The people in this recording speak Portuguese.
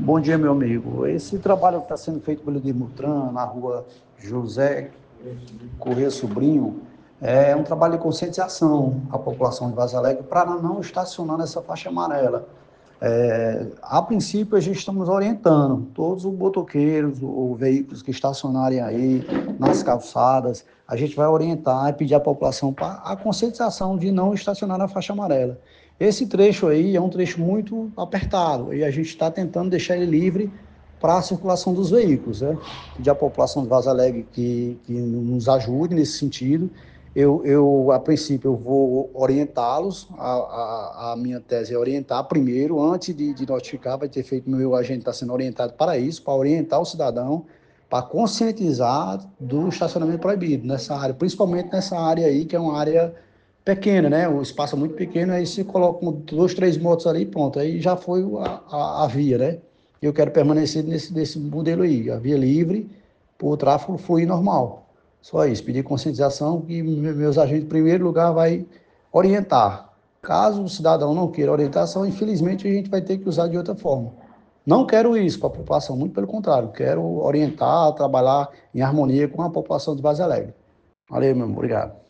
Bom dia, meu amigo. Esse trabalho que está sendo feito pelo Demutran, na rua José Corrêa Sobrinho, é um trabalho de conscientização à população de Vaza Alegre para não estacionar nessa faixa amarela. A princípio, a gente estamos orientando todos os motoqueiros ou veículos que estacionarem aí nas calçadas, a gente vai orientar e pedir à população para a conscientização de não estacionar na faixa amarela. Esse trecho aí é um trecho muito apertado e a gente está tentando deixar ele livre para a circulação dos veículos, né? Pedir à população de Vaza Alegre que nos ajude nesse sentido. A princípio, eu vou orientá-los. A minha tese é orientar primeiro, antes de notificar, vai ter feito, meu agente está sendo orientado para isso, para orientar o cidadão, para conscientizar do estacionamento proibido nessa área, principalmente nessa área aí, que é uma área pequena, né? O espaço é muito pequeno, aí se colocam dois, três motos ali, pronto, aí já foi a via, né? Eu quero permanecer nesse modelo aí, a via livre, para o tráfego fluir normal. Só isso, pedir conscientização que meus agentes, em primeiro lugar, vai orientar. Caso o cidadão não queira orientação, infelizmente a gente vai ter que usar de outra forma. Não quero isso para a população, muito pelo contrário, quero orientar, trabalhar em harmonia com a população de Vaza Alegre. Valeu, meu irmão, obrigado.